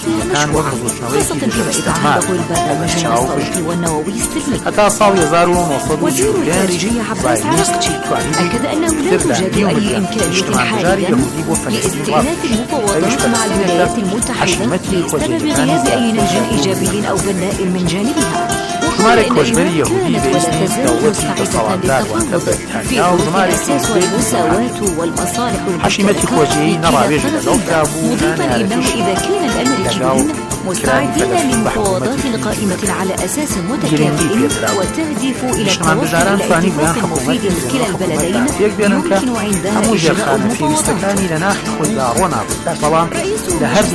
سياسية مشروعة، خاصة فيما إذا عهده البرنامج الصوتي والنووي السلمي. وزير الخارجية عباس عراقجي أكد أنه لا توجد أي إمكانية حاليا لاستئناف المفاوضات مع الولايات المتحدة بسبب غياب أي نهج إيجابي أو بناء من جانبها. ژمارە کۆچبەری یەهودی بەئیستی دەوڵەتی دەسەڵاتدار حشیمەتی خۆجیەیی نەڕاوێژی لەگەڵدا بوو مضيفا انه اذا كان الامريكيون مستعدين للمفاوضات القائمة على اساس متكامل وتهدف الى التوصل الى اتفاق مفيد لكلا البلدين يمكن عندها اجراء المفاوضات. رئيس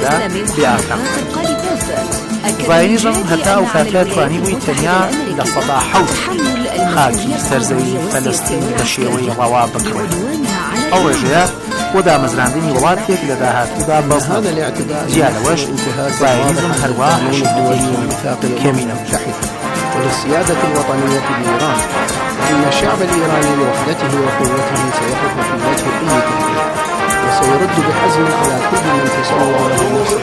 زاينيزم هەتا و کاتە توانی بووی تەنیا لە سەدا حەوت خاکی سەرزەوی فەلەستین بە شێوەی ڕەوا بکڕێت. ئەو ڕێژەیە بۆ دامەزراندنی وڵاتێک لە داهاتوودا بەڵ جیا لەوەش زاينيزم هەروە هەشتێکی کەمینە وللسيادة الوطنية بإيران، فإن الشعب الإيراني لوحدته وقوته سيقف في وجه أي تهديد وسيرد بحزم على كل من تسول له موقف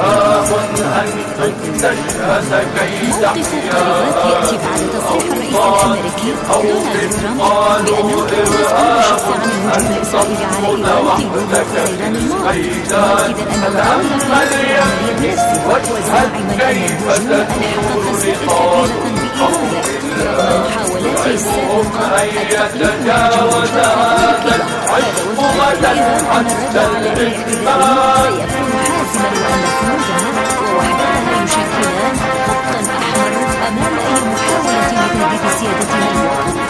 الطالبات يأتي بعد تصريح الرئيس الأمريكي دونالد ترامب بأنه كان مسؤول الشخص عن الهجوم الإسرائيلي على إيران في بداية خزيران الماضي، مؤكدا أنه قام في العملية بنفسه وزاعما أن الهجوم ألحق خسائر كبيرة بإيران رغم محاولات السابقة التقليد من الهجوم الأمريكي. هذا وفقا إيران أن الرد على أي اعتداء سيكون حاسما وأن صمودها ووحدتها يشكلان خطا أحمر أمام أي محاولة لتهديد سيادتها الوطنية.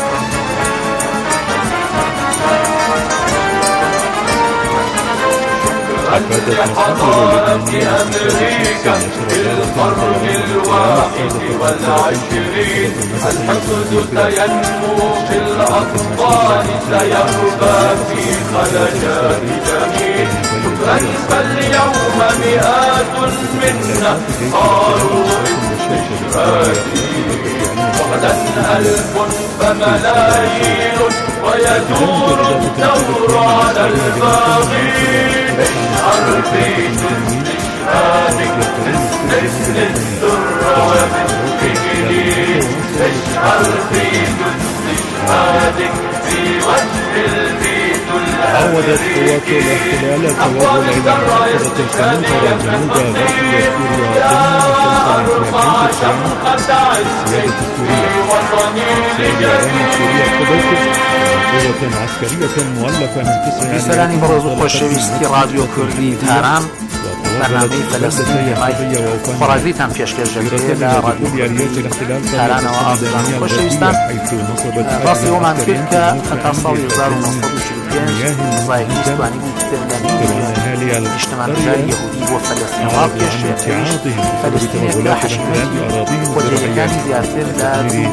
أكدت حضارة أمريكا في القرن الواحد والعشرين الحقد سينمو في الأطفال سيربى في خلجات جميل شكرا فاليوم مئات منا صاروا استشهادين وغدا ألف فملايين ويدور الدور على الباغين اشعر في استشهادك مثل الدر وبالكجلين اشعر في استشهادك في وجه البيت عودت قوات الاحتلال التوغل إلى محافظة القنيطرة جنوب غربية سوريا ضمن سيادة سوريا قضيت قوة عسكرية مؤلفة من 9 بسلانی بەڕێز و خۆشەویستی رادیۆ کوردی تاران بەرنامەی فەلەستینی مای خۆراگریتان پێشکەش دەکرێت لە رادیۆ تارانەوە ئازێران خۆشەویستان ڕاستی ئەومان کرد کە هەتا ساڵی 1945 زایگیز توانی بوو ترلەنی نیشتەمانبەری یەهودی بۆ فەلەستین ڕاپێشێت فەلەستینێک لە حەشیمەتی خۆجێیەکانی زیاتر لە 2 ملیۆن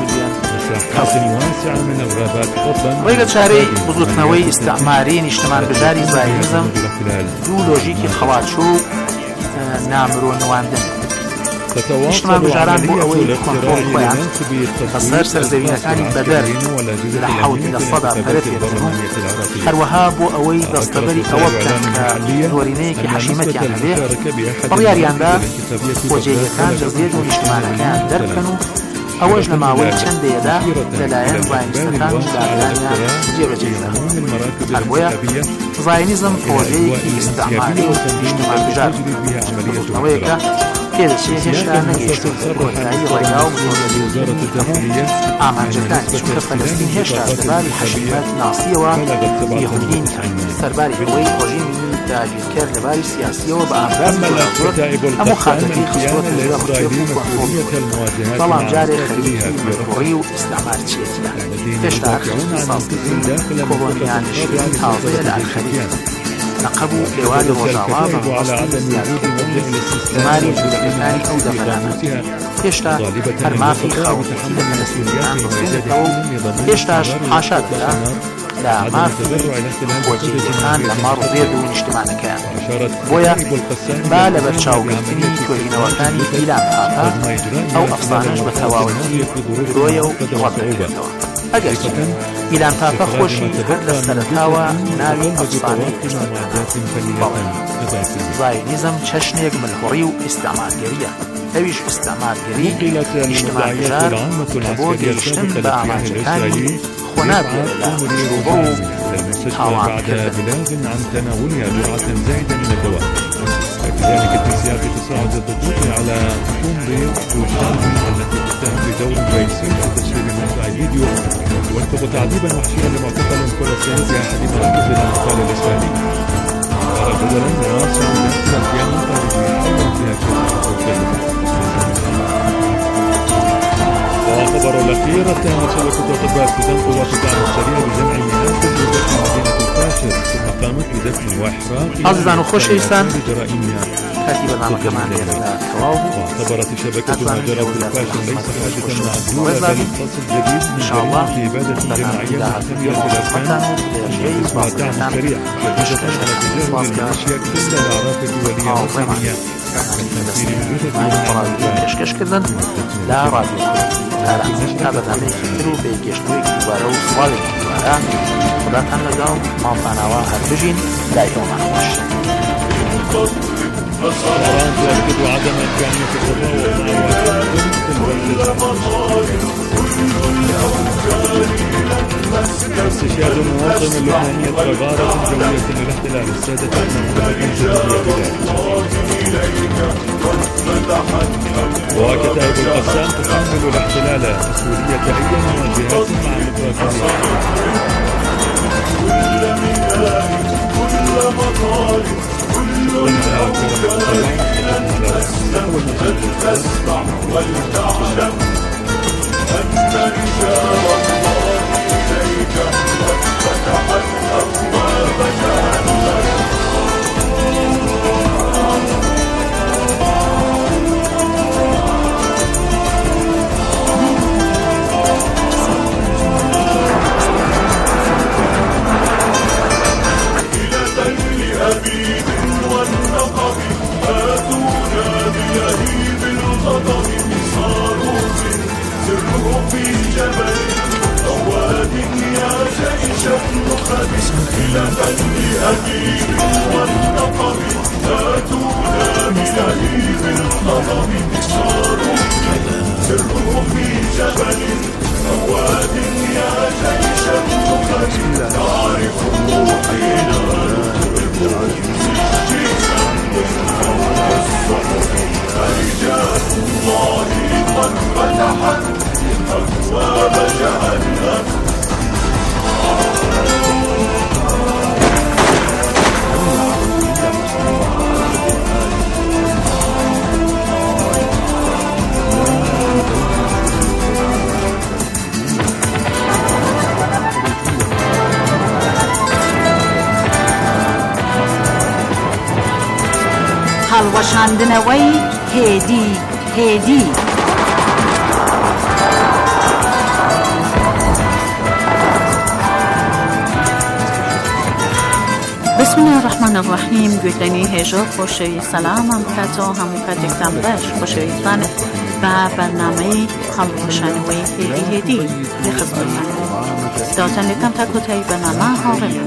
ڕێگە چارەی بزوتنەوەی ئیستعماری نیشتەمانبەری زایگیزم دوو لۆژیکی خەڵاتچوو نامرۆنەواندن نیشتەمانبەران بۆ ئەوەی کۆنتڕۆڵی خۆیان بەسەر سەرزەوینەکانی بەدەر لە 70% پەرەپێدەن هەروەها بۆ ئەوەی دەستەبەری ئەوە بکەن کە هۆرینەیەکی حەشیمەتیان هەبێ بڕیاریاندا خۆجێیەکان جەزیێت و نیشتەمانەکەیان دەربکەن و ئەوەش لە ماوەی چەندەیەدا لەلایەن زاینیستەکان دادرانیان جێبەجێدرا. هەر بۆیە زاینیزم پرۆژەیەکی ئیستعماری و نیشتەمانبەر بزوتنەوەیەکە پێدەچێت هێشتا نەگەیشتووە کۆتایی ڕێگا و مرۆڤەتی هەموو ئامانجەکانی چونکە فەلەستین هێشتا سەرباری حەشیمەت ناسیەوە یەهودین سەرباری ئەوەی ڕۆژیمی داگیرکرد لەباری سیاسیەوە بە ئامران هەموو خاتەکەی خستووەتە لەگەڵ ڕێک و کۆنتڕۆڵ بەڵام جارێک خەریکی مەرگۆڕی و ئیستعمارچیەتیە هێشتا سازکردنی کۆڵۆنیانشین تازەیە لە ئەلخەلیج نەقەب و لێوانی ڕۆژاوا بە ڕاستی زیادکردنی ژماری جوولەکەکانی ئەو دەفەرانە هێشتا هەر مافی خەوتێکی لە فەلەستینیان بەسێنێتەوە و هێشتاش حاشا دەرا لە مافی خۆجێیەکان لە مەڕ زێد و نیشتمانەکەیان بۆیە با لە بەرچاوگرتنی توێژینەوەکانی ئیلان خاتە ئەو ئەفسانەش بە تەواوەتی درۆیە و ڕەت دەکرێتەوە ئەگەرچی ئیلان پاپە خۆشی هەر لە سەرەتاوە ناوی ئەفسانەی زایۆنیزم چەشنێک ملهوڕی و ئیستعمارگەریە. ئەویش ئیستعمارگەری نیشتمانگەزار بۆ گەیشتن بە ئامانجەکانی خۆنابێت لە ژووبە و تاوانکردن. عن تناولها جرعة زائدة من الدواء. كذلك في سياق تصاعد الضغوط على تنظير وجدان التي تتهم بدور رئيسي في تسريب مقطع فيديو وارتبط تعذيبا وحشيا لمعتقل فلسطيني في احد مراكز الانفصال الاسرائيلي. قال بدلا دراسه داخل القيام الخارجي فيها وخبر الأخير اتهمت شبكة أطباء السودان قوات الدعم السريع بجمع مئات الجثث في مدينة الفاشر ثم قامت بدفن وإحراق عزيزان وخوشويستان بجرائمها. واعتبرت الشبكة ما جرى في الفاشر ليس حادثا معزولا بل فصل جديد من جريمة إبادة جماعية محتملة الأركان اسمها الدعم السريع شديدة على تجاهل الميليشيا كل الأعراف الدولية والوطنية کشکردن لا رادیو تا بەنامەیەکی تر و بێگەشتوویەکی دوارە و سڵاوێکی دوارە خوداتان لەگەڵ ماڵپاناوە هەربژین لای ئێوەمان خۆش. إيران تؤكد عدم إمكانية التفاوض مع استشهاد مواطن لبنانية غارة جوية للاحتلال السادة وكتائب القسام تحمل الاحتلال مسؤولية أي مواجهات مع تسمع ولتعلم أن رجال الله إليك قد فتحت أبواب جهنم. هەڵوەشاندنەوەی هێدی هێدی. بسم الله الرحمن الرحیم. گوێگرانی هێژۆ خۆشەوی سەلامم بکاتەوە هەموو کاتێکتان باش خۆشەویستانت بە بەرنامەی هەڵوەشانەوەی هێدی هێدی لە خزمەتتان داواتان لێکەم تا کۆتایی بەرنامە هاوڕێمان.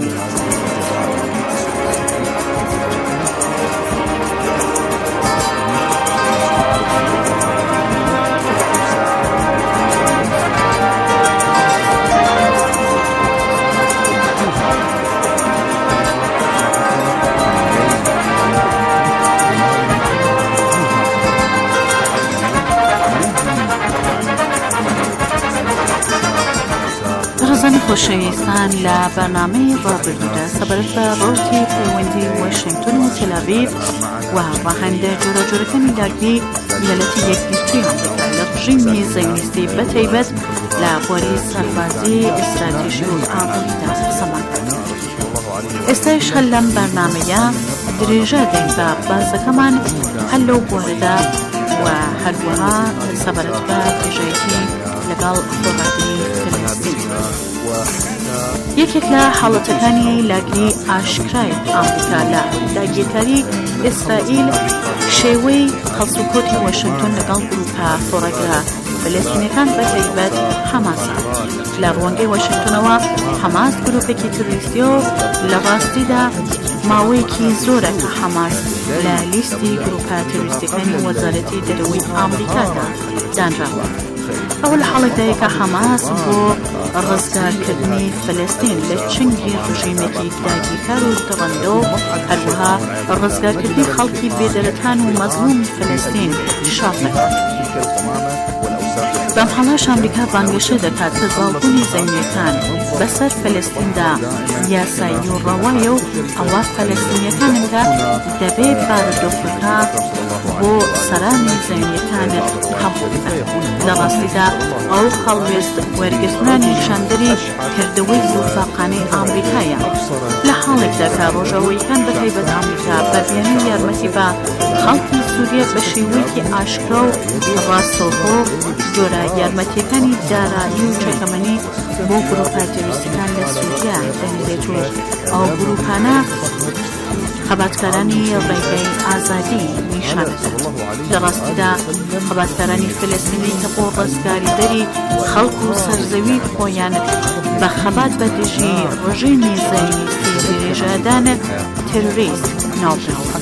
خۆشەویستان لە بەرنامەی ڕابردوودا سەبارەت بە ڕۆڵی پەیوەندی واشنگتن و تێل‌ئاڤیڤ و ڕاهەندە جۆرەجۆرەکانی داگیری ویلایەتی یەکگرتووی ئەمریکا لە ڕژیمی زەیۆنیستی بەتایبەت لە بواری سەربازی ئستراتیژی و ئاڵیدا قسەمان کرد. ئێستاش هەر لەم بەرنامەیە درێژە دەین بە باسەکەمان هەر لەو بوارەدا و هەروەها سەبارەت بە توێژایەتی لەگەڵ خۆڕاگری فلەستین. یەکێک لە حاڵەتەکانی لاگری ئاشکرای ئەمریکا لە داگیرکاری ئیسرائیل شێوەی خەڵسوکۆتی واشنگتن لەگەڵ گروپە خۆڕاگرە فلەستینیەکان بەتایبەت حەماسە. لە ڕوانگەی واشنگتنەوە حەماس گروپێکی تروریستی و لە ڕاستیدا ماوەیەکی زۆرە کە حەماس لە لیستی گروپە تروریستیەکانی وەزارەتی دەرەوەی ئامریکادا دانراوە. ئەوە لە حاڵێکدایە کە حەماس بۆ ڕزگارکردنی فلەستین لە چنگی ڕژیمێکی داگیرکار و دڕندە و هەروەها ڕزگارکردنی خەڵکی بێدەرەکان و مەزموم فلەستین شاڕ دەکات. بەم هەڵاش ئەمریکا بانگەشە دەکات کە زاڵبوونی زەمینیەکان بەسەر فلەستیندا یاسایی و ڕەوایە و ئەوە فلەستینیەکانن کە دەبێت بارودۆخەکە بۆ سەرانی زەمینیەکان هەبوو بکات. لە ڕاستیدا ئەو هەڵوێست وەرگرتنانی شاندەری کردەوەی زوفاقانەی ئامریکایە لە حاڵێکدا کە ڕۆژەوەیەکان بەتایبەت ئامریکا بەبیانی یارمەتی بە خەڵکی سووریا بە شێوەیەکی ئاشکرا و ڕاستەوخۆ جۆرە یارمەتیەکانی دارایی و چەکەمەنی بۆ گروپە تروریستیەکان لە سووریا دەنێرێت و ئەو گروپانە خەباتکارانی ڕێگەی ئازادی نیشانەدات. لە ڕاستیدا خەباتکارانی فلەستینی کە بۆ ڕزگاریدەری خەڵک و سەرزەوی خۆیان بە خەبات بە دژی ڕژیمی زەیونیستی درێژەدان تروریست ناوبراون.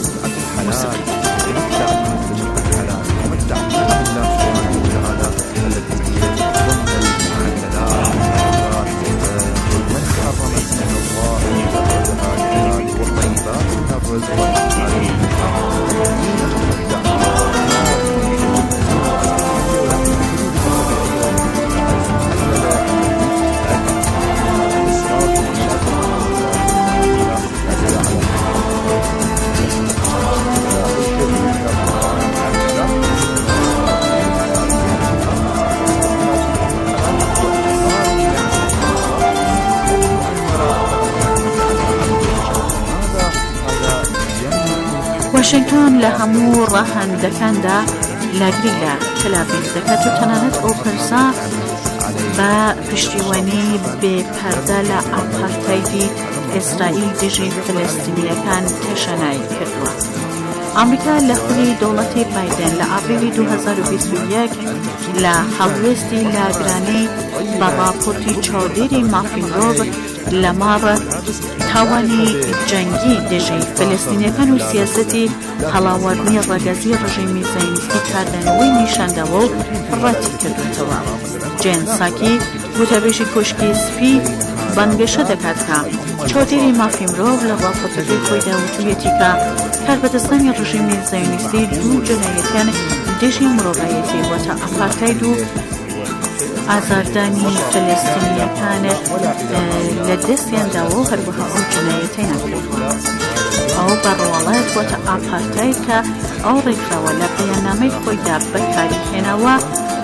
واشنگتن لە هەموو ڕاهەندەکاندا لاگری لە تەل‌ئاڤیڤ دەکات و تەنانەت ئەو پرسا بە پشتیوانی بێپەردە لە ئاپارتایدی ئیسرائیل دژی فلەستینیەکان تێشەنایی کردووە. ئەمریکا لە خولی دەوڵەتی بایدن لە ئاڤریلی 2021 لە هەڵوێستی لاگرانەی بە ڕاپۆرتی چاودێری مافی مرۆڤ لە ماڕ تاوانی جەنگی دژی فلەستینیەکان و سیاسەتی هەڵاوەردنی ڕەگەزی ڕژیمی زەیونیستی کاردانەوەی نیشانداوە و ڕەتی کردوێتەوە. جێن ساکی وتەبێژی کۆشکی سپی بانگەشە دەکات کە چاودێری مافی مرۆڤ لە ڕاپۆرتەکەی خۆیدا وتوویەتی کە کاربەدەستانی ڕژیمی زەیونیستی دوو جەنایەتیان دژی مرۆڤایەتی واتە ئاپارتاید و ئازاردانی فلەستینیەکان لە دەستیانداوە و هەروەها ئەو جەنایەتیان کردووە. ئەو بەڕواڵەت واتە ئاپارتاید کە ئەو ڕێکراوە لە پەیامنامەی خۆیدا بەکاریهێناوە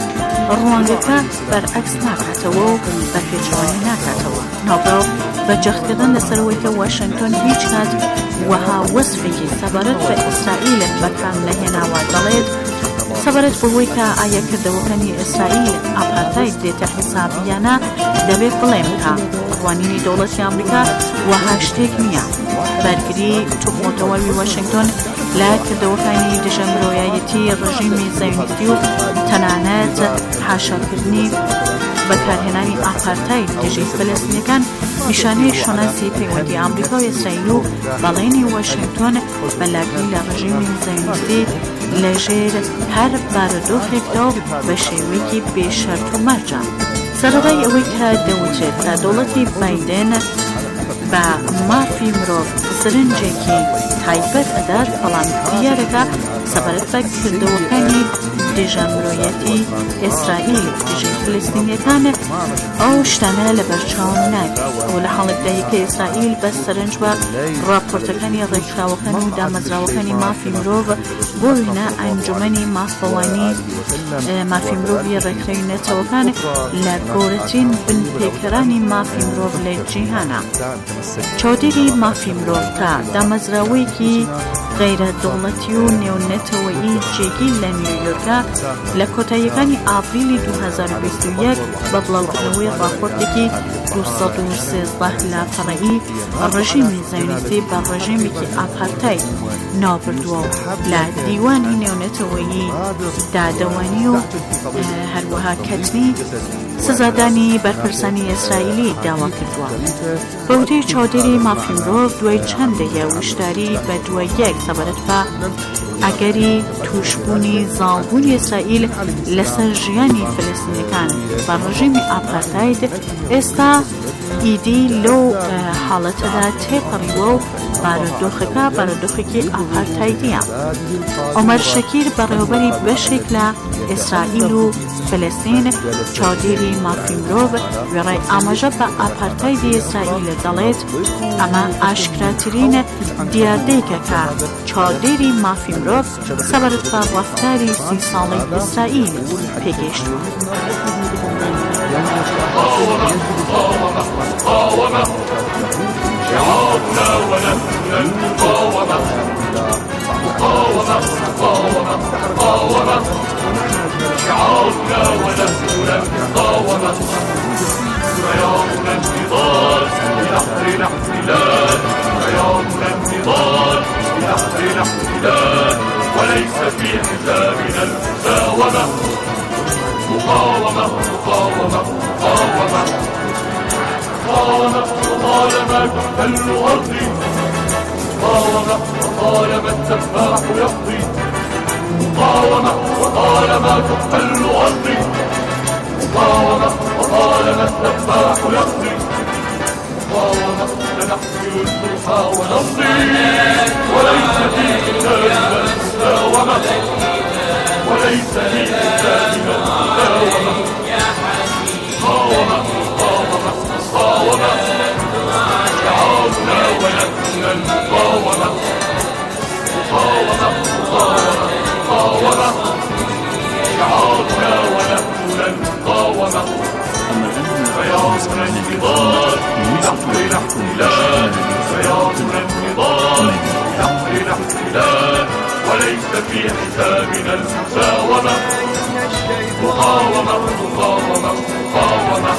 ڕوانگەکە بەرعەکس ناکاتەوە و بە پێچەوانی ناکاتەوە. ناوبراو بە جەختکردن لەسەرەوەی کە واشنگتن هیچ کات وەها وەسفێکی سەبارەت بە ئیسرائیل بەکار نەهێناوە دەڵێت سەبارەت بەوەی کە ئایا کردەوەکانی ئیسرائیل ئاپارتاید دێتە حیسابیانە دەبێت بڵێم کە ڕوانینی دەوڵەتی ئەمریکا وەها شتێک نییە. بەرگری توخۆتەوەی واشنگتن لە کردەوەکانی دژە مرۆیایەتی ڕژیمی زەیونیستی و تەنانەت حاشاکردنی بەکارهێنانی ئاپارتاید دژی فلەستینیەکان نیشانەی شۆناسی پەیوەندی ئەمریکا و ئیسرائیل و بەڵێنی واشنگتن بە لاگری لە ڕژیمی زەیونیستی لەژێر هەر بارودۆخێکدا و بە شێوەیەکی بێشەرت و مەرجە. سەرەڕای ئەوەی کە دەوترێت کە دەوڵەتی بایدن بە مافی مرۆڤ سرنجێکی تایبەت ئەدات، بەڵام دیارەکە سەبارەت بە کردەوەکانی دژە مرۆیەتی ئیسرائیل دژی فلەستینیەکان ئەو شتانە لە بەرچاو ناگرێت. ئەو لە حاڵێکدایە کە ئیسرائیل بە سەرنج بە ڕاپۆرتەکانی ڕێکخراوەکان و دامەزراوەکانی مافی مرۆڤ بۆ وینە ئەنجومەنی مافەوانی مافی مرۆڤی ڕێکخراوی نەتەوەکان لە گەورەترین بنپێکەرانی مافی مرۆڤ لە جیهانە. چاودێری مافی مرۆڤ کە دامەزراوەیەکی غیرە دەوڵەتی و نێونەتەوەیی جێگیر لە نیویۆرکە لە کۆتاییەکانی ئاپریلی 2021 بە بڵاوکردنەوەی ڕاپۆرتێکی 213 لاپەڕەیی ڕژیمی زایۆنیستی بە ڕژیمێکی ئاپارتاید ناوبردووە و لە دیوانی نێونەتەوەیی دادەوانی و هەروەها کەتنی سزادانی بەرپرسانی ئیسرائیلی داوا کردووە. بەودەی چاودێری مافی مرۆڤ دوای چەندەیە وشداری بە دوای یەک سەبارەت بە ئەگەری توشبوونی زاڵبوونی ئیسرائیل لەسەر ژیانی فلەستینیەکان بە ڕژیمی ئاپارتاید ئێستا ئیدی لەو حاڵەتەدا تێپەڕیوە و بارودۆخەکە بارودۆخێکی ئاپارتایدیە. عومەر شەکیر بەڕێوەبەری بەشێک لە ئیسرائیل و فلەستین چاودێری مافی مرۆڤ وێڕای ئاماژە بە ئاپارتایدی ئیسرائیل دەڵێت ئەمە ئاشکراترین دیاردەیەکە کە چاودێری مافی مرۆڤ سەبارەت بە ڕەفتاری 30 ساڵەی ئیسرائیل پێگەیشتووە. شعارنا ونحن المقاومة مقاومة مقاومة مقاومة شعارنا ونحن المقاومة رياضنا النضال بنحر الاحتلال رياضنا النضال بنحر الاحتلال وليس في حسابنا المساومة مقاومة مقاومة مقاومة مقاومة وطالما تحتل أرضي مقاومة وطالما السفاح يقضي مقاومة وطالما تحتل أرضي مقاومة وطالما السفاح يقضي مقاومة لنحمل الجرحى ونمضي وليس في كتابنا المساومة وليس في كتابنا المساومة مقاومة مقاومة مقاومة شعارنا ونحن المقاومة مقاومة مقاومة مقاومة شعارنا ونحن المقاومة رياضنا النضال بنحر الاحتلال رياضنا النضال بنحر الاحتلال وليس في حسابنا المساومة مقاومة مقاومة مقاومة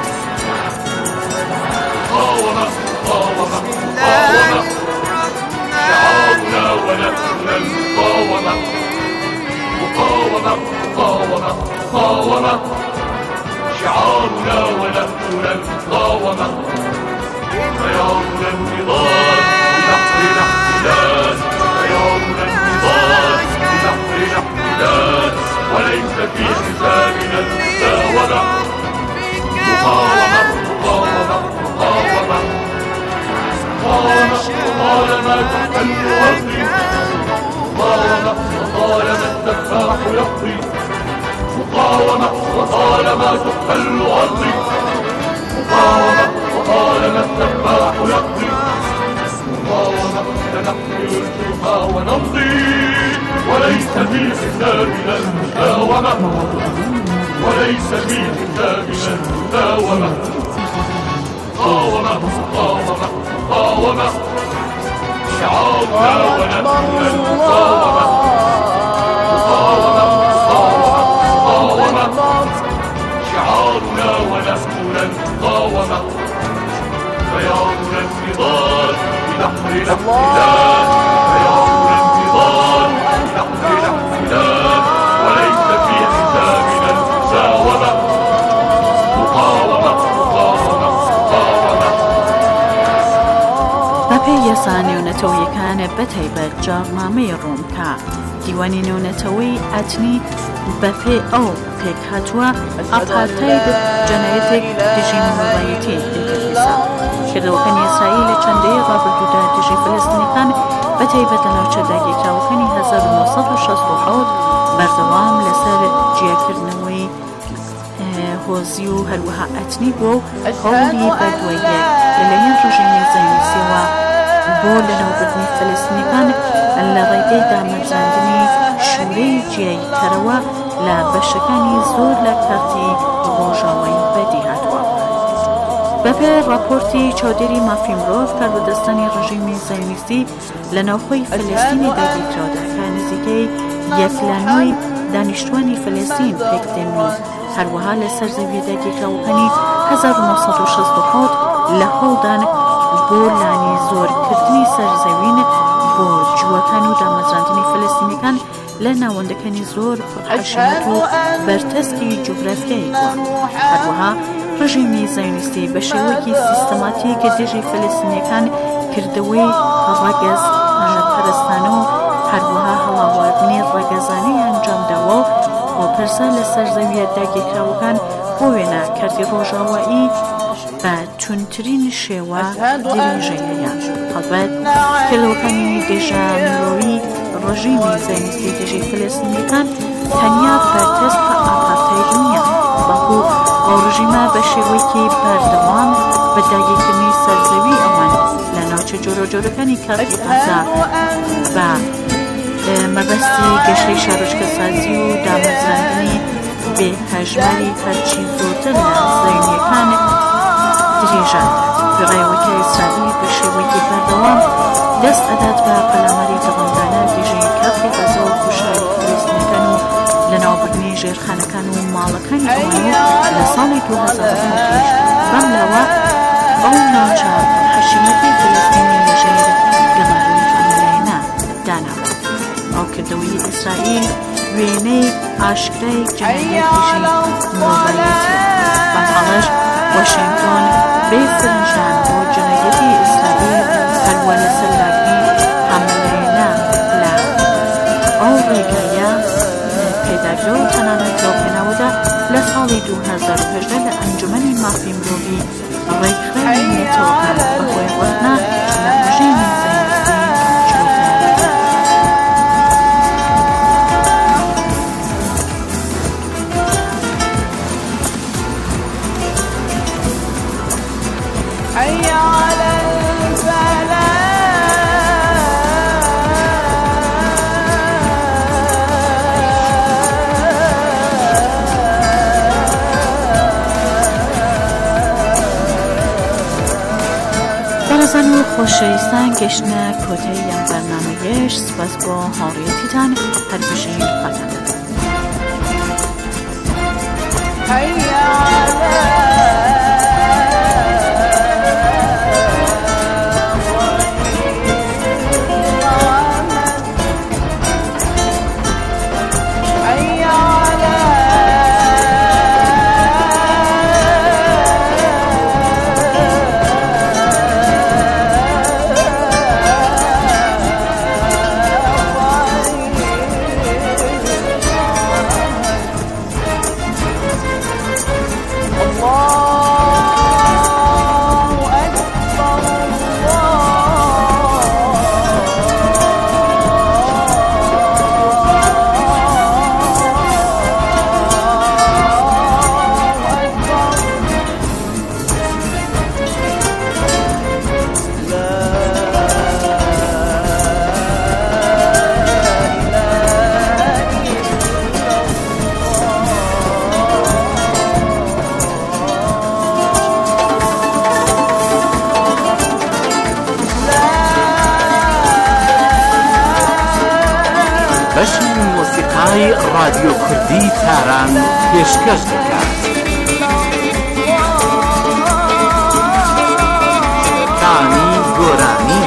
مقاومة مقاومة مقاومة شعارنا ونحن المقاومة مقاومة مقاومة مقاومة شعارنا ونحن المقاومة رياضنا النضال بنحر الاحتلال رياضنا النضال بنحر الاحتلال وليس في حسابنا المساومة مقاومة مقاومة مقاومة مقاومة وطالما تحتل أرضي مقاومة وطالما السفاح يقضي مقاومة وطالما تحتل أرضي مقاومة وطالما السفاح يقضي مقاومة لنحمل الجرحى ونمضي وليس في حسابنا المساومة وليس في حسابنا المساومة مقاومة مقاومة مقاومة شعارنا ونحن المقاومة مقاومة مقاومة مقاومة شعارنا ونحن المقاومة رياضنا النضال بنحر الاحتلال رياضنا النضال بنحر الاحتلال وليس في حسابنا المساومة مقاومة مقاومة مقاومة بەپێی یاسا نێونەتەوەیەکان بەتایبەت جاڕنامەی ڕۆمکە دیوانی نێونەتەوەی ئەتنی بەپێ ئەو پێک هاتووە ئاپارتاید جەنایەتێک دژی مرۆڤایەتی دەگەڕێسا. کردەوەکانی ئیسرائیل لە چەندەیە ڕابردوودا دژی فەلەستینیەکان بەتایبەت لە ناوچە داگیرکراوەکانی 1967 بەردەوام لەسەر جیاکردنەوەی هۆزی و هەروەها ئەتنی بووە و هەوڵی بە دواییەک لەلایەن ڕژیمی زایۆنیستیەوە بۆ لەناوبردنی فەلەستینیەکان لە ڕێگەی دامەرزاندنی شوورەی جیایی کەرەوە لە بەشەکانی زۆر لە کارتی ڕۆژاوای بەدی هاتووە. بەپێ راپۆرتی چاودێری مافی مرۆڤ کاربەدەستانی ڕژیمی زایۆنیستی لە ناوخۆی فەلەستینی داگیرکراودا کە نزیکەی 1/9 دانیشتوانی فەلەستین پێکدێن و هەروەها لە سەر زەویە داگیرکراوەکانی 1967 لە هەوڵدان بۆ لانی زۆرکردنی سەرزەوین بۆ جووەکان و دامەزراندنی فەلەستینیەکان لە ناوەندەکانی زۆر پڕحەشمەت و بەرتەسکی جوگرافیایی بووە. هەروەها ڕژیمی زایۆنیستی بە شێوەیەکی سیستەماتیک دێژی فەلەستینیەکان کردەوەی ڕەگەز پەرستانە و هەروەها هەڵاواردنی ڕەگەزانەی ئەنجامداوە و بۆ پەرسە لە سەرزەویە داگیرکراوەکان بۆ وێنە کاتی ڕۆژاوایی بە تونترین شێوە درێژەیە. هەڵبەت کردەوەکانی دێژە مرۆوی ڕژیمی زایۆنیستی دێژی فەلەستینیەکان تەنیا بەرتەست بە ئاپارتاید نییە، بەڵکو ئەو ڕژیمە بە شێوەیەکی بەردەوام بە داگیرکردنی سەرزەوی ئەوان لە ناوچە جۆرەجۆرەکانی کاتی غەزا بە مەبەستی گەشەی شارۆچکەسازی و دامەزراندنی بێهەژماری هەرچی زۆرتر لە زەوینیەکان درێژە. بەڕێوەتی ئیسرائیل بە شێوەیەکی بەردەوام دەست ئەدات بە پەلاماری دەڕەندانە دێژەی کاتی غەزا و کوشتاری فەلەستینیەکان و لەناوبردنی ژێرخانەکان و ماڵەکانی ئەوان لە ساڵی 2005 بەم لاوە ئەو ناوچە پڕحەشیمەتی فەلەستینی لەژێر گەڕانەوەی ئەمریکایانە داناوە. ئەو کردەوەی ئیسرائیل وێنەی ئاشکرای جەنایەتیشی مرۆڤایەتیە. بەڵاش واشنگتۆن بێ فرنجدان بۆ جەنایەتی ئیسرائیل هەروە لەسەر لاگری حملەیەنە لە ئەو ڕێگایە پێداگرە و تەنانەت لەوپێناوەدا لە ساڵی 2018 لە ئەنجومەنی مافی مرۆڤی ڕێکخراوی نێتۆکان بەهۆی ڕەتنا لە ڕژیمی زایۆنیستی بەڕێزان و خۆشەویستان گەشتنە کۆتایی ئەم بەرنامەیەش سپاس بۆ هاوڕێیەتیتان هەربژین خواتان دەدەم. رادیۆ کوردی تاران پێشکەش دەکات. کانی گۆرانی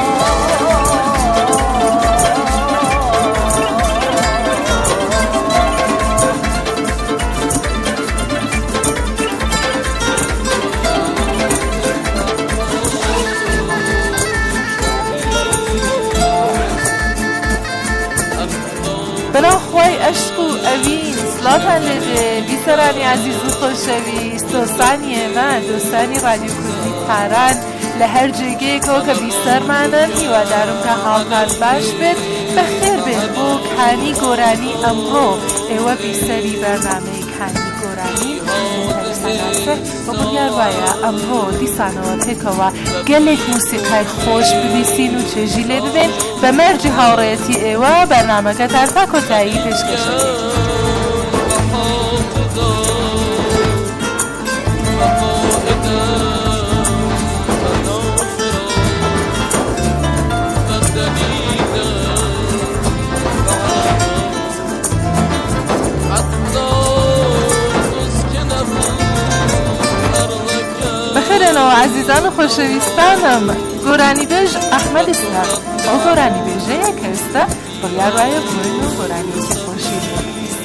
بەناوخوای عەشق و ئەوین سڵاتان لێبێ بیسەرانی عەزیز و خۆشەویست، دۆستانی ئێمە دۆستانی رادیۆ کوردی تاران لە هەر جێگەیەکەوە کە بیسەرمانن هیوادارم کە حاڵتان باش بێت، بەخێر بێت بۆ کانی گۆرانی ئەمڕۆ. ئێوە بیسەری بەرنامەی کانی گۆرانی بە بڕیار وایە ئەمڕۆ دیسانەوە پێکەوە گەلێک موسیقای خۆش ببیستین و چێژی لێ ببێن بە مەرجی هاوڕێتی ئێوە بەرنامەکەتان تا کۆتایی پێشکەشەکەیت. عزیزان خوشویستانم گورانی بیج احمد اسلام او گورانی بیجه یک هسته باید رای بوین و گورانی که خوشید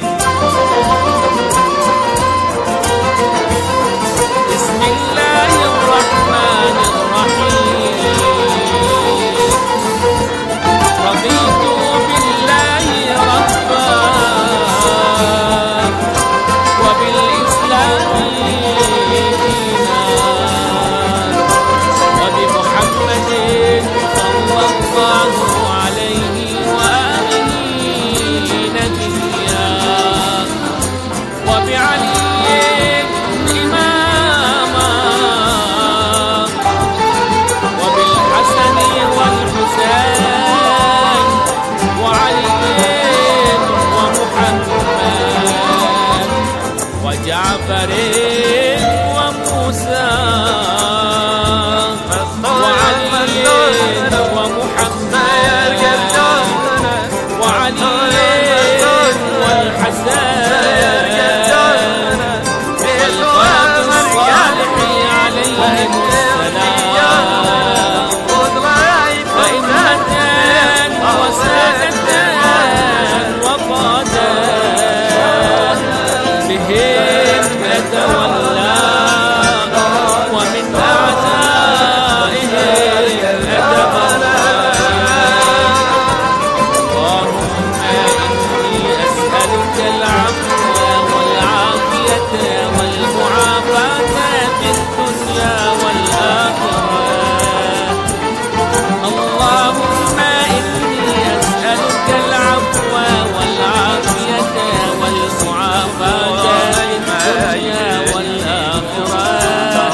بسم الله الرحمن الرحیم رضیت بالله ربا وبالإسلام دينا وبمحمد صلى الله عليه وآله نبيا وبعلي إماما وبالحسن والحسين وعلي ومحمد وجعفر وموسى وعلي ومحمد وعلي والحسن والقائد الصالح عليهم السلام وإمامة وسادة وقادة بهم يتولى ومن أعدائهم يتبرى اللهم إني أسألك العفو والعافية والمعافاة في الدنيا والآخرة اللهم إني أسألك العفو والعافية والمعافاة في الدنيا والآخرة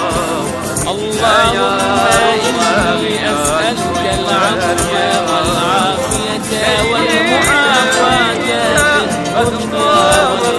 اللهم إني أسألك العفو والعافية والمعافاة في الدنيا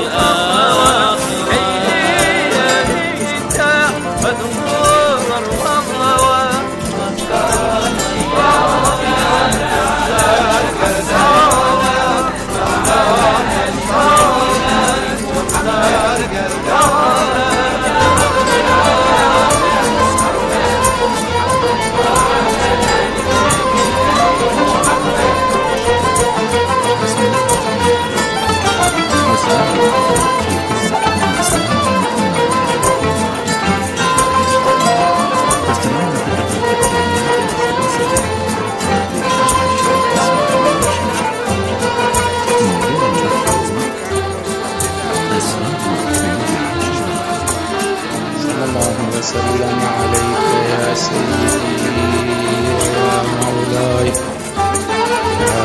وسلم عليك يا سيدي ويا مولاي يا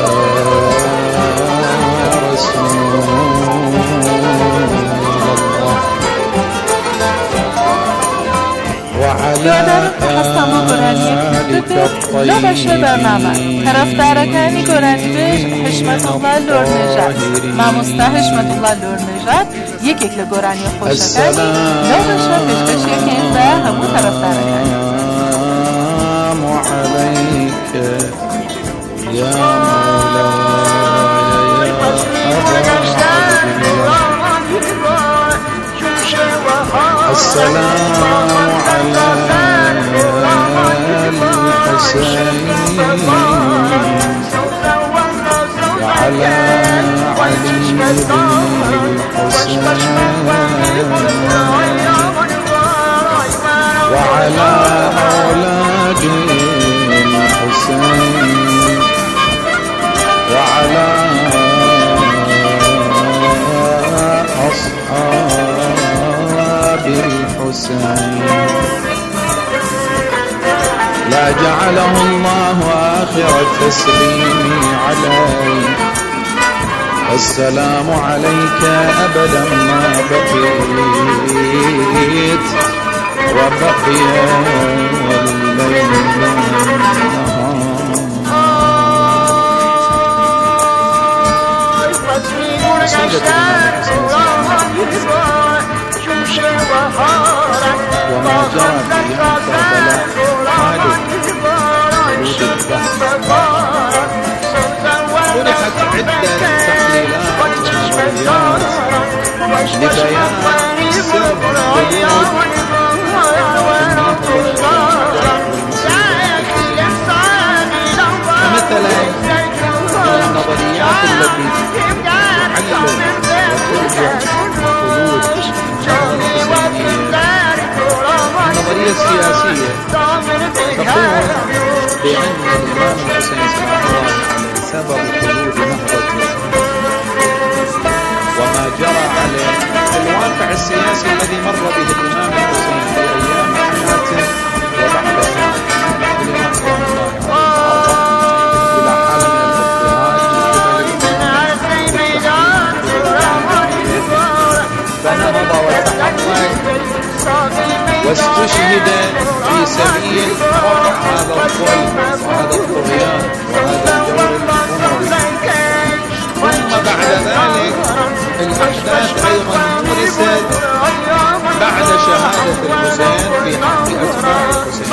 رسول الله وعلى آلك الطيبين طرفدارکانی گورانی بیج حشمت الله لور نژاد ماموستا حشمت الله لور نژاد یک لگورانی خوشکانی لورشا پیشکش یکین و همون طرفدارکانی السلام عليك يا مولاي السلام على الحسين وعلى علي بن الحسين وعلى أولاد الحسين وعلى أصحاب الحسين لا جعله الله آخر تسليمي عليك السلام عليك أبدا ما بقيت وبقي الليل والنهار وما جرى في كربلاء حادث فتحت عدة تحليلات ومرويات لبيان سر القلوب مثلا من النظريات التي تعلل وترجع خلود النظرية السياسية تقول بأن الإمام الحسين سلام الله عليه سبب خلود نهضته وما جرى عليه الواقع السياسي الذي مر به الإمام الحسين في أيام حياته وبعد الإمام سلام الله عليه إلى حالة من الاضطهاد فنهض وتحرك واستشهد في سبيل رفع هذا الظلم وهذا الطغيان وهذا الجور الأموي. ثم بعد ذلك الأحداث أيضا مورست بعد شهادة الحسين في حق أتباع الحسين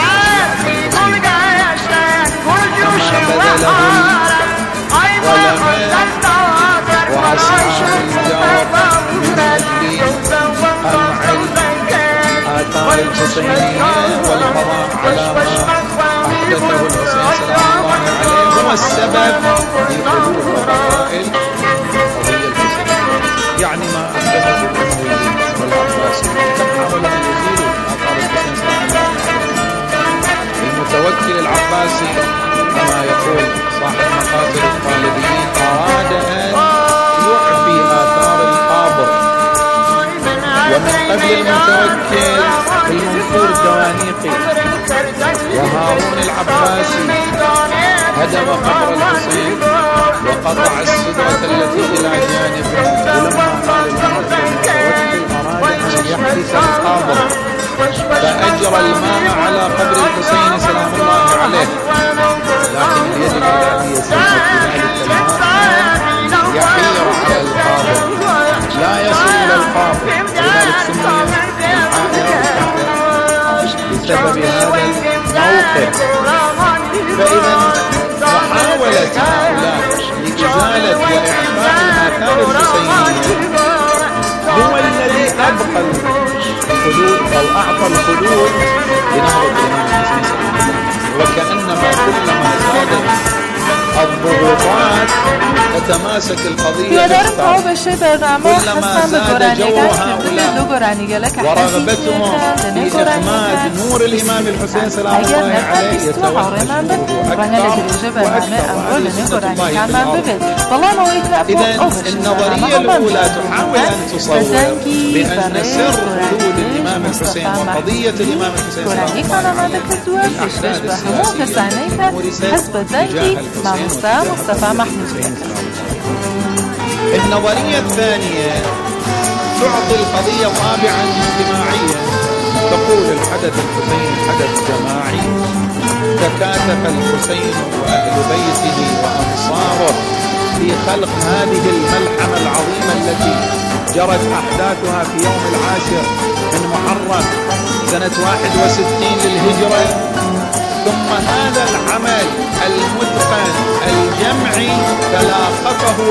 كما بذله الظلماء وأصحاب الجار من أجل قمع الآثار الحسينية والقضاء على ما أحدثه الحسين سلام الله عليه هو السبب في خلود وبقاء القضية الحسينية. يعني ما أحدثه الأمويين والعباسيين كم حاولوا أن يزيلوا آثار الحسين سلام الله عليه. المتوكل العباسي كما يقول صاحب مقاتل الخالديين أراد أن يعفي آثار القابر، ومن قبل المتوكل المنصور الدوانيقي وهارون العباسي هدم قبر الحسين وقطع السدرة التي إلى جانبه. ولما قال المتوكل أراد أن يحدث القابر فأجرى الماء على قبر الحسين سلام الله عليه، لكن اليد الإلهية سمحت بذلك الماء يحير على القابر لا يصل إلى القابر، ولذلك سمي بسبب هذا الموقف. فإذا محاولة هؤلاء لإزالة وإعفاء الآثار الحسينية هو الذي أبقى الخلود أو أعطى الخلود لنهضة الإمام الحسين سلام الله عليه. وكأنما كلما زادت الضغوطات تتماسك القضية كلما زاد جورها هؤلاء ورغبتهم في إخماد نور الإمام الحسين سلام الله عليه يتوهج نوره أكثر وأكثر سنة الله في الأرض. إذن النظرية الأولى تحاول أن تصور بأن سر خلود الإمام الحسين وقضية الإمام الحسين سلام الله عليه الأحداث السياسية مورست تجاه الحسين مصطفى محمود. النظرية الثانية تعطي القضية طابعا اجتماعيا، تقول الحدث الحسيني حدث جماعي تكاتف الحسين وأهل بيته وأنصاره في خلق هذه الملحمة العظيمة التي جرت أحداثها في يوم 10 من محرم سنة 61 للهجرة. ثم هذا العمل المتقن الجمعي تلاقفه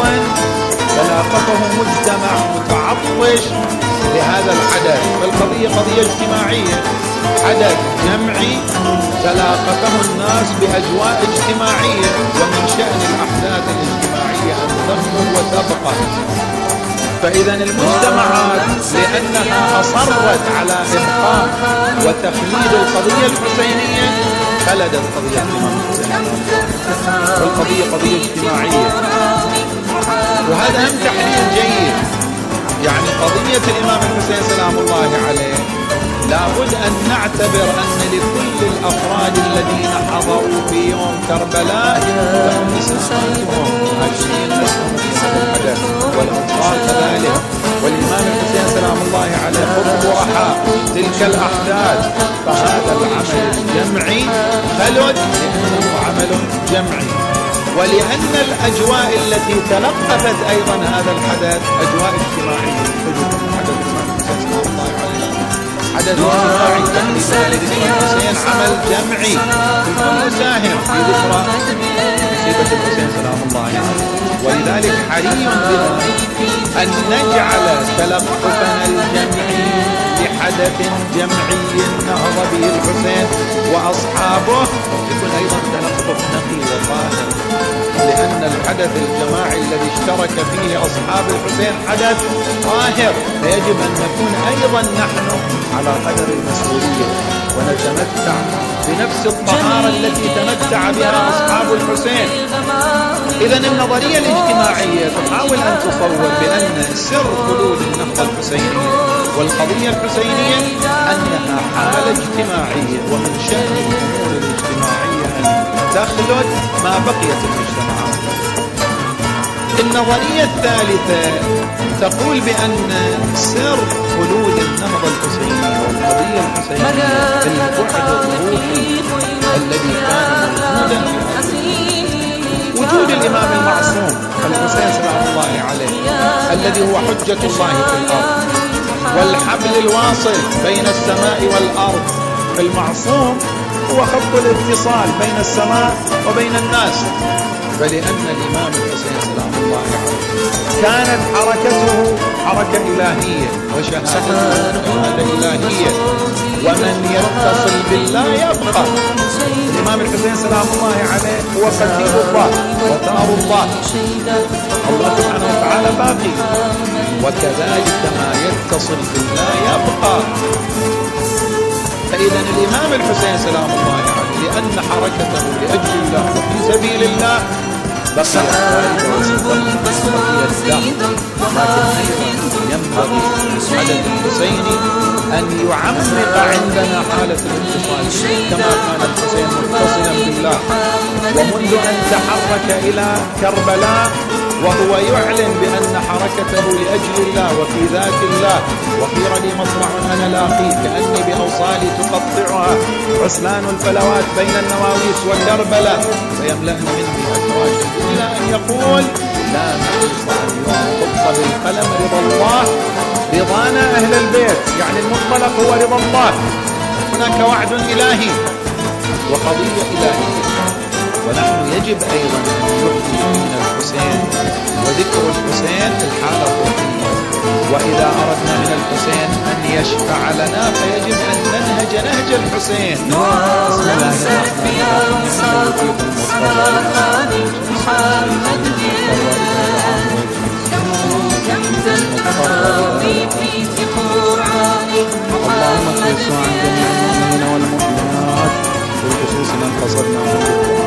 مجتمع متعطش لهذا الحدث. فالقضية قضية اجتماعية، حدث جمعي تلاقفه الناس بأجواء اجتماعية، ومن شأن الأحداث الاجتماعية أن تخلد وتبقى. فإذا المجتمعات لأنها أصرت على إبقاء وتخليد القضية الحسينية خلدت قضية الإمام الحسين، والقضية قضية اجتماعية. وهذا هم تحليل جيد. يعني قضية الإمام الحسين سلام الله عليه لابد أن نعتبر أن لكل الأفراد الذين حضروا في يوم كربلاء لهم نسبتهم 20 نسبة في هذا الحدث، والأطفال كذلك. والإمام الحسين سلام الله عليه قرب ورحى تلك الأحداث. فهذا العمل الجمعي خلد لأنه عمل جمعي، ولأن الأجواء التي تلقفت أيضا هذا الحدث أجواء اجتماعية. حدث الإمام الحسين سلام الله عليه حدث اجتماعي تقريبا الحسين عمل جمعي، الكل مساهم في ذكرى مصيبة الحسين سلام الله عليه. ولذلك حري بنا أن نجعل تلقفنا الجمعي حدث جمعي نهض به الحسين وأصحابه يكون أيضا تلقف نقي وطاهر، لأن الحدث الجماعي الذي اشترك فيه أصحاب الحسين حدث طاهر، فيجب أن نكون أيضا نحن على قدر المسؤولية ونتمتع بنفس الطهارة التي تمتع بها أصحاب الحسين. إذا النظرية الاجتماعية تحاول أن تصور بأن سر خلود النهضة الحسينية والقضية الحسينية أنها حالة اجتماعية، ومن شأن الأمور الاجتماعية أن تخلد ما بقيت المجتمعات. النظرية الثالثة تقول بأن سر خلود النهضة الحسينية والقضية الحسينية في البعد الروحي الذي كان موجودا في وجود الإمام المعصوم الحسين سلام الله عليه الذي هو حجة الله في الأرض، والحبل الواصل بين السماء والأرض. المعصوم هو خط الاتصال بين السماء وبين الناس. فلأن الإمام الحسين سلام الله عليه كانت حركته حركة إلهية وشهادته شهادة إلهية، ومن يتصل بالله يبقى. الإمام الحسين سلام الله عليه هو قتيل الله وثار الله، الله سبحانه وتعالى باقي، وكذلك ما يتصل بالله يبقى. فإذا الإمام الحسين سلام الله عليه لأن حركته لأجل الله وفي سبيل الله بقيت خالدة وستبقى بقي الدهر. لكن ينبغي الحدث الحسيني أن يعمق عندنا حالة الاتصال كما كان الحسين متصلا بالله، ومنذ أن تحرك إلى كربلاء وهو يعلن بأن حركته لأجل الله وفي ذات الله، وخير لي مصرع أنا لاقيه كأني بأوصالي تقطعها عسلان الفلوات بين النواويس وكربلاء فيملأن مني أكراشا، إلى أن يقول لا نحصى اليوم خط بالقلم رضا الله، رضانا أهل البيت، يعني المنطلق هو رضا الله. هناك وعد إلهي وقضية إلهية، ونحن يجب أيضا أن نحيي من الحسين وذكر الحسين الحالة الروحية، وإذا أردنا من الحسين أن يشفع لنا فيجب أن ننهج نهج الحسين. بسم الله اللهم اخلص عن جميع المؤمنين والمؤمنات بالخصوص من قصدنا من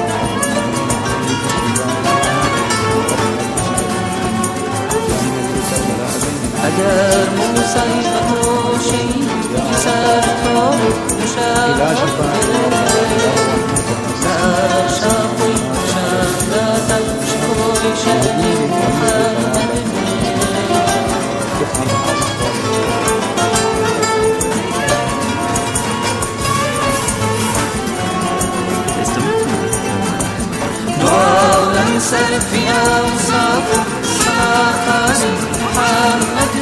اگر مصیبت باشی سر تو مشابه سر شاقی مشابه شوی شدید محمد دعا لنسر في أوصاف صلاة محمد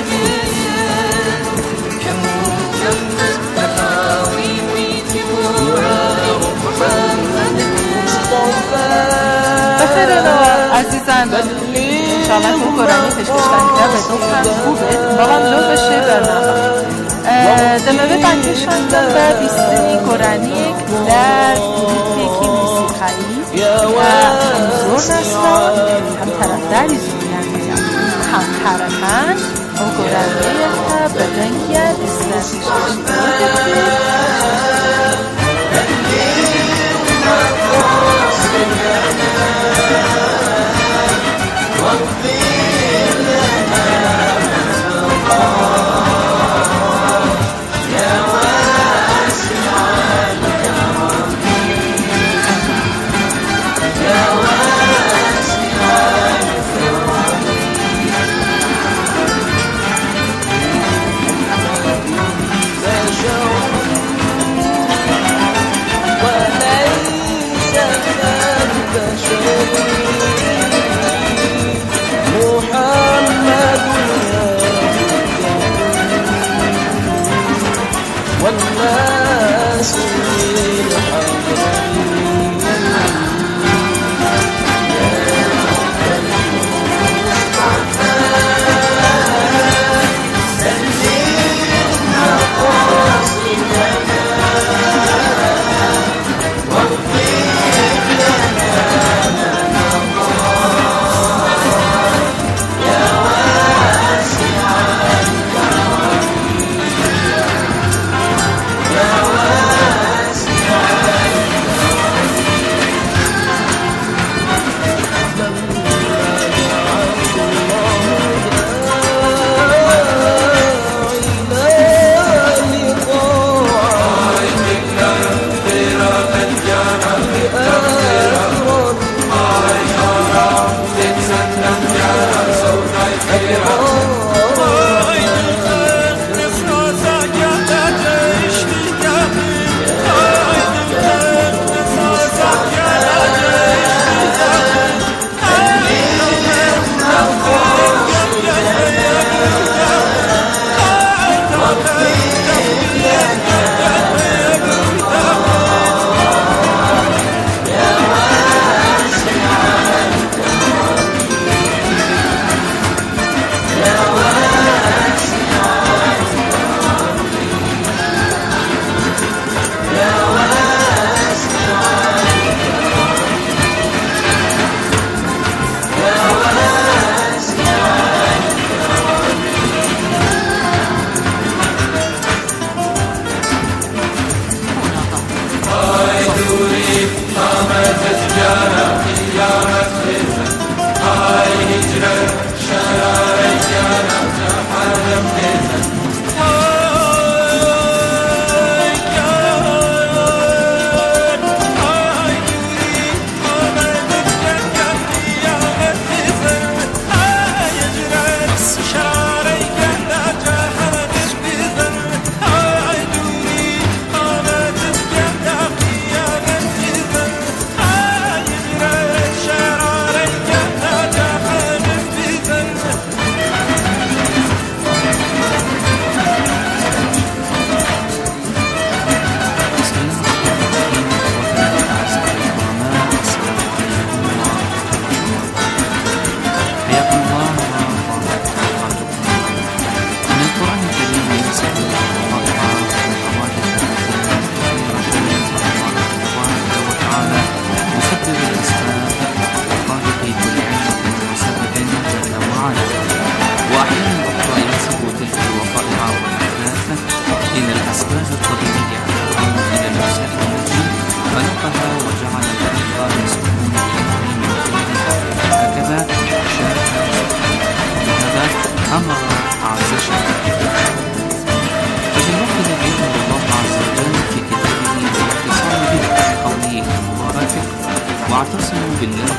عزیزان انشاءالله که قرآنی تشکشتنگه به دوستان خوبه بلان لو بشه برنامه دموه بندشانده به بیستنی قرآنی در دیدکی موسیقایی و هم زور نستان هم طرفداری زوریان هم حرکن و قرآنی ها بدنگیت استشفى واعتصموا بالله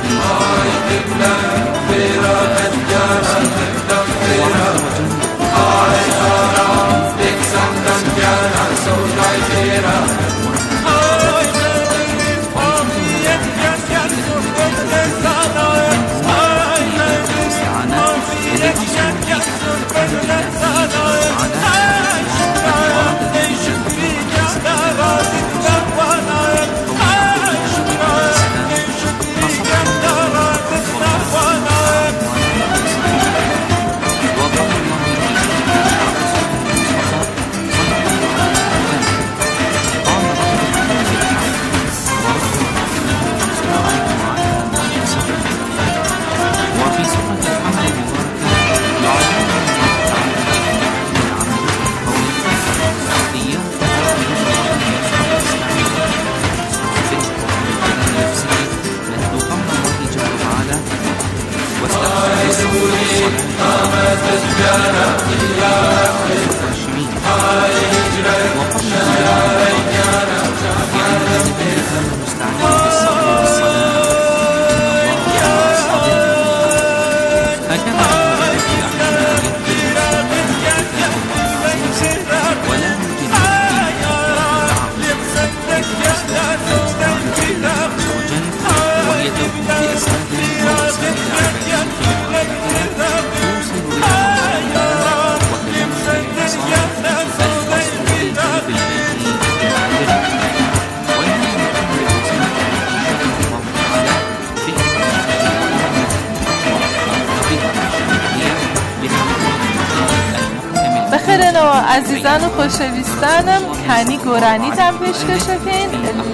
عزیزان و خوشویستانم کانی گورانی تم پیشکش کن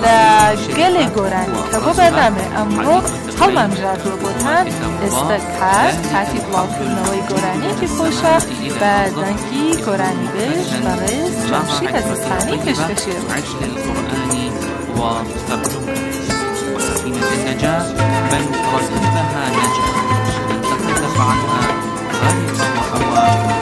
لگل گورانی که با برنامه امرو هەڵمان ژاردووە بۆتان ئێستا کار کاتی بڵاوکردنەوەی گۆرانیەکی خۆشە بە دەنگی گۆرانی بێژ بەڕێز جەمشید عەزیزخانی پێشکەشی وسفينة النجاة بل ركبها نجاة تخلف عنها غرق وهوى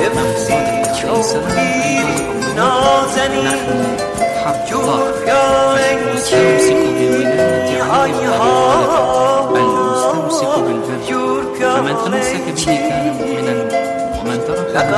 الصادق عليه السلام نحن حق الله المستمسك بولاية عليه المستمسك بالبر فمن تمسك به كان مؤمنا ومن تركه كان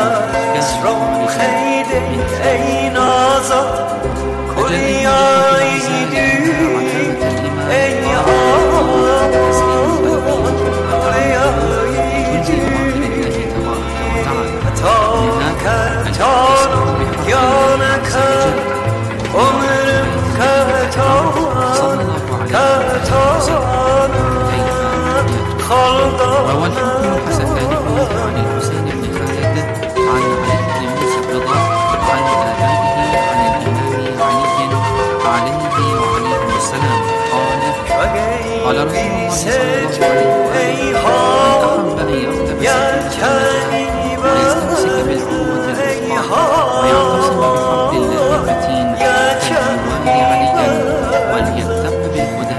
روى الحكم الحسناني عن الحسين بن خالد عن علي بن موسى الرضا عن آبائه عن الإمام علي وعليهم السلام قال رسول الله صلى الله عليه وسلم من أحب أن يرتبس ويستمسك بالقوة الوثقى ويعتصم بحبل الله المتين فليوالي عليا وليهتم بالهدى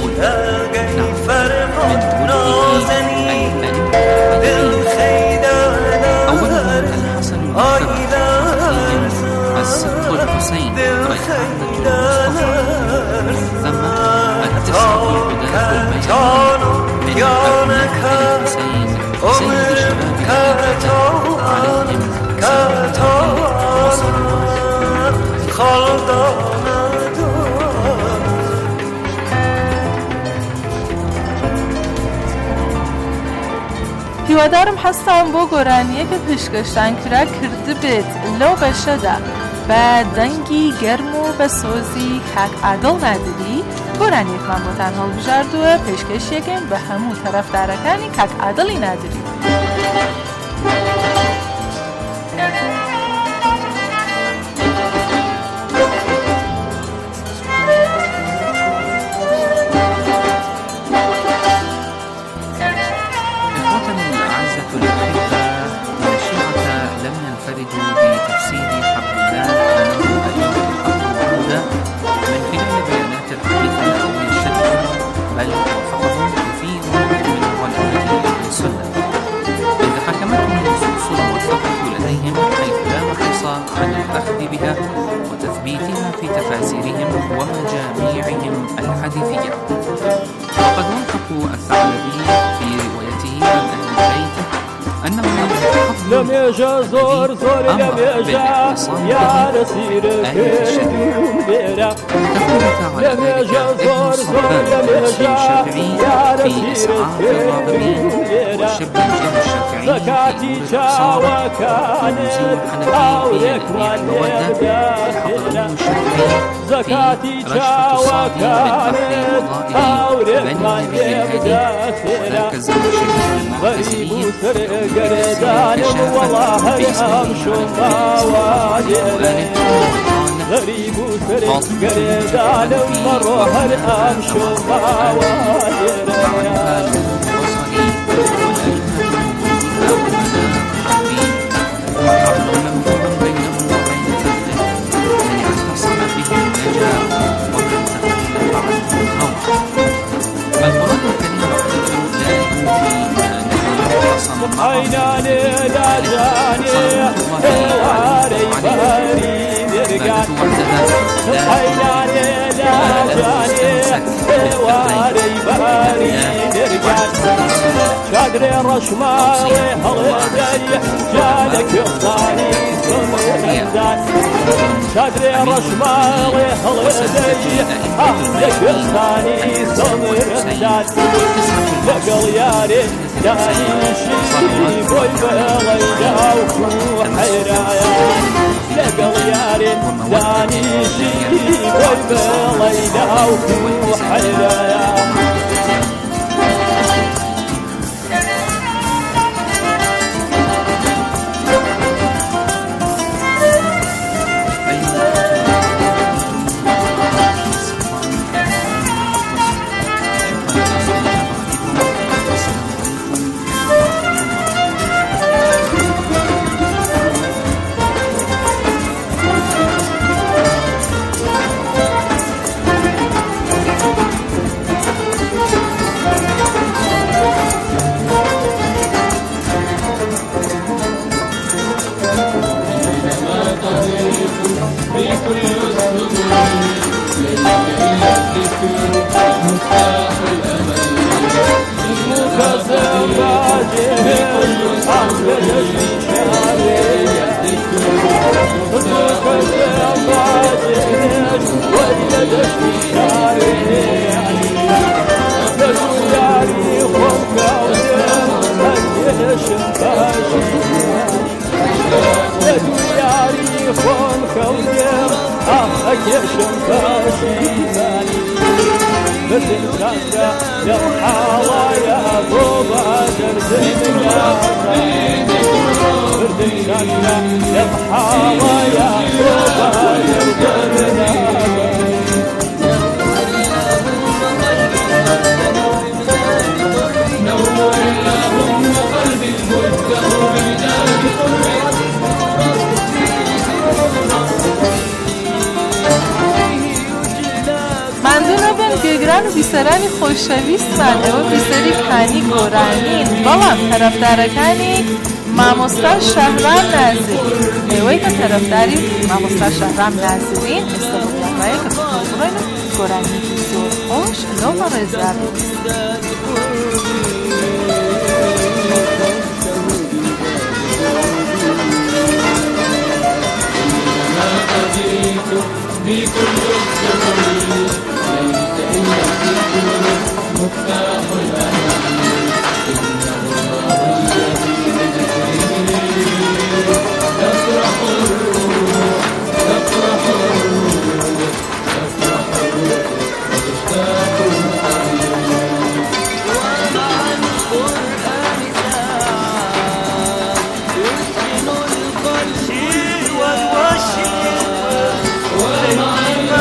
أولهم الحسن المكرم السبط الحسين ريحانة المصطفى ثم التسع الهداة البيان من أبناء الحسين سيد شباب الهدى عليهم سلام هیوادارم هەستان بۆ گۆرانیەکە پێشکەشتان کرا کردبێت لەو بەشەدا بە دەنگی گەرم و بە سۆزی کاک عادڵ نادری گۆرانیەکمان بۆتان هەڵبژاردووە پێشکەشیەکەین بە هەموو تەرەفدارەکانی کاک عادڵی نادری. بتفسير حبل الله أنه أيضا الحق والهدى من خلال بيانات الحديث النبوي الشريف بل وافقهم كثير من علماء أهل السنة إذ حكمتهم النصوص الموثقة لديهم حيث لا محص عن الأخذ بها وتثبيتها في تفاسيرهم ومجاميعهم الحديثية. وقد وافقوا الثعلبي في روايته عن أهل البيت أنه لم يجا زور لم يجا يا رسير كبيرة لم يجا زور لم يجا يا رسير كبيرة زكاتي جا وكانت أولك والنبدأ زكاتي جا وكانت أولك والنبدأ غريب سرق قردان والله أمشو موادر غريب سرق قردان مروح أمشو موادر عيناني لا جاني واري باري نرقان عيناني لا جاني واري باري نرقان شادري رشماوي هغدري جالك يخطاني سمرزان شادري رشماوي هغدري أهلك يخطاني سمرزان لقل ياري داني شيء بوي بغيدا وحيرايا لقل ياري داني شيء بوي بغيدا وحيرايا گران و بیسەرانی خۆشەویستمان ئێوە بیسەری کانی گۆرانین بەڵام تەرەفدارەکانی مامۆستا شەهرام نازرین ئێوەی کە تەرەفداری مامۆستا شەهرام نازرین ئێستا بەڵامایە کە بڕۆین گۆرانیکی زۆر خۆش لەو بە ڕێزابی ومع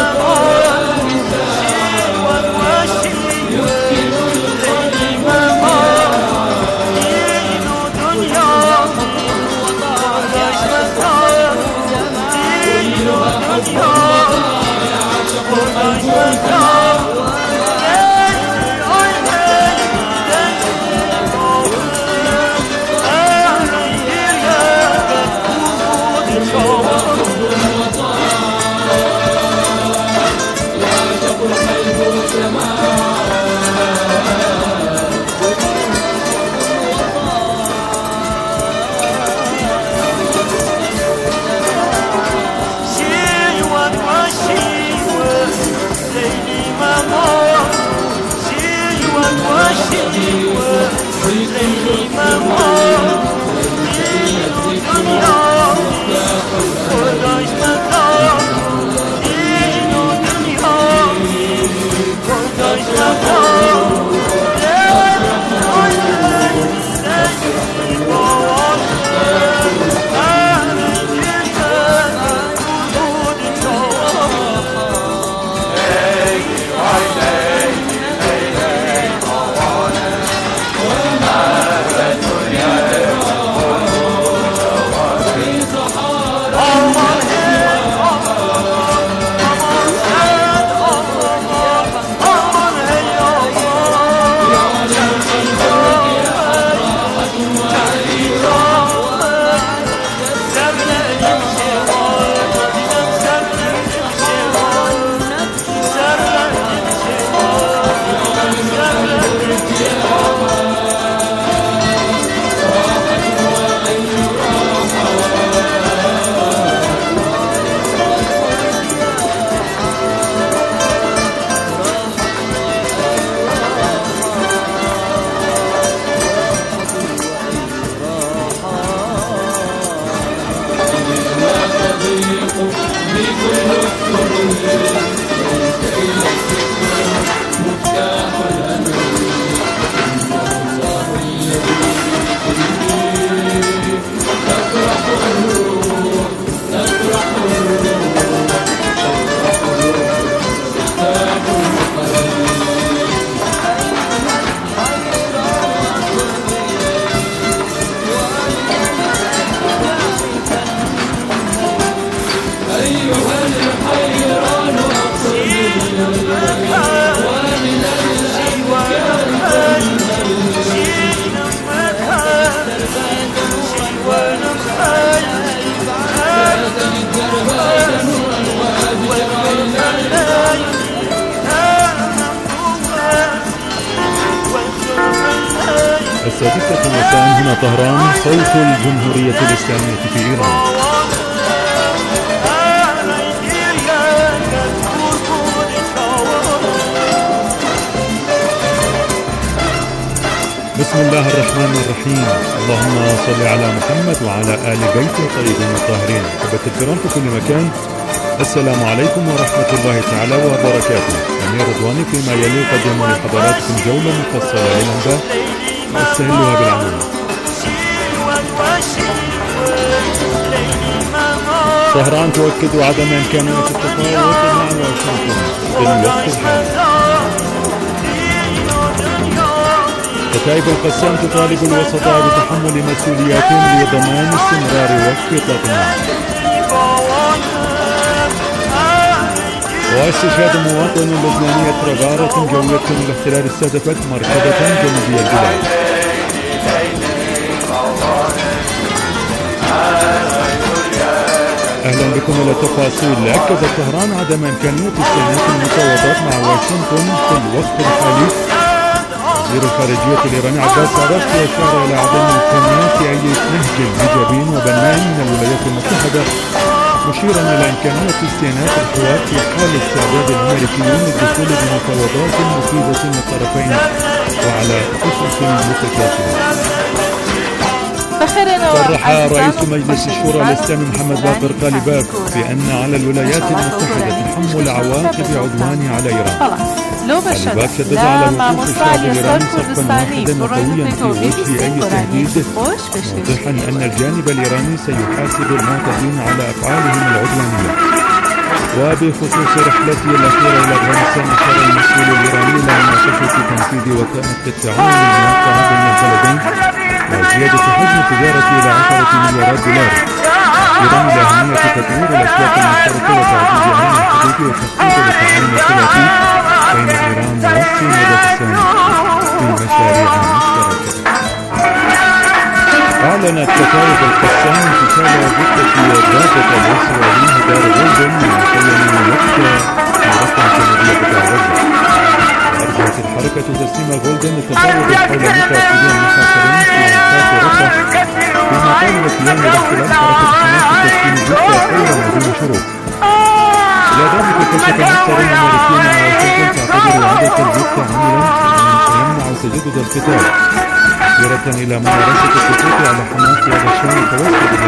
الجمهورية الإسلامية في إيران. بسم الله الرحمن الرحيم. اللهم صل على محمد وعلى آل بيته الطيبين الطاهرين. أحبة الكرام في كل مكان، السلام عليكم ورحمة الله تعالى وبركاته. أمير رضواني فيما يلي يقدم لحضراتكم جولة مفصلة للأنباء نستهلها بالعنون. طهران تؤكد عدم إمكانية التفاوض مع واشنطن بالوقت الحالي. كتائب القسام تطالب الوسطاء بتحمل مسؤولياتهم لضمان استمرار وقف إطلاق. واستشهاد مواطن لبنانية غارة جوية الاحتلال استهدفت مركبة جنوبية البلاد. أهلا بكم إلى التفاصيل. أكد طهران عدم إمكانية استئناف المفاوضات مع واشنطن في الوقت الحالي. وزير الخارجية الإيراني عباس عرفت أشار إلى عدم إمكانية أي نهج إيجابي وبناء من الولايات المتحدة، مشيرا إلى إمكانية استئناف الحوار في حال استعداد الأمريكيين للدخول بمفاوضات مفيدة للطرفين وعلى أسس متكافئة. صرح رئيس مجلس الشورى الإسلامي محمد باقر قالباف بأن على الولايات المتحدة تحمل عواقب عدوان على إيران. قالباف شدد على وقوف الشعب الإيراني صفا واحدا وقويا في وجه أي تهديد، موضحا أن الجانب الإيراني سيحاسب المعتدين على أفعالهم العدوانية. وبخصوص رحلته الأخيرة إلى أفغانستان، أشار المسؤول الإيراني إلى مناقشة تنفيذ وثائق التعاون الموقعة بين البلدين وزيادة حجم التجارة إلى 10 مليارات دولار. إيران لأهمية تطوير الأسواق المشتركة وتعزيز أمن الحدود وتخطيط للتعاون الثلاثي بين إيران والصين وباكستان في مشاريع مشتركة. أعلنت كتائب القسام انفصال جثة الرابط الإسرائيلي هدار غولدن المسلم وقت معركة جنوبية قطاع غزة. وأرجعت الحركة تسليم غولدن للتفاوض حول مقاتلين المحاصرين في أنفاق رفح، فيما طالبت اليوم الاحتلال حركة حماس بتسليم جثة فورا بدون شروط. إلى ذلك كشف المفسرون الأمريكيون أن واشنطن تعتبر إعادة الجثة عملا سيمنع تجدد القتال، مشيرة إلى ممارسة السقوط على حماس في هذا الشأن المتوسط